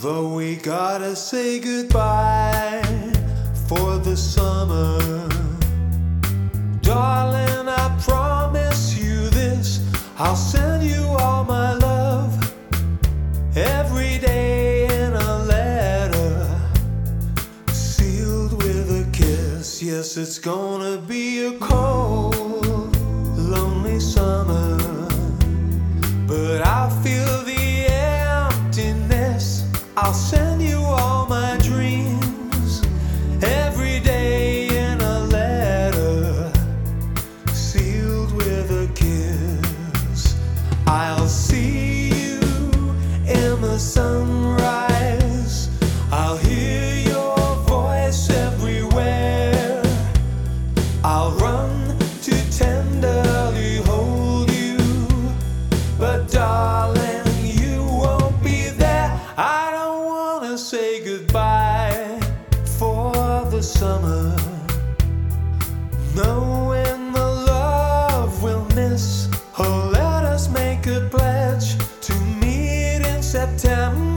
Though we gotta say goodbye for the summer, darling, I promise you this, I'll send you all my love every day in a letter sealed with a kiss. Yes, it's gonna be a cold, lonely summer, but I feel the emptiness. I'll send you all my dreams every day in a letter sealed with a kiss. I'll see you in the sunrise, I'll hear your voice everywhere, I'll run to tenderly hold you, but darling, you won't be there. I don't wanna say goodbye for the summer, knowing the love we'll miss. Oh, let us make a pledge to meet in September.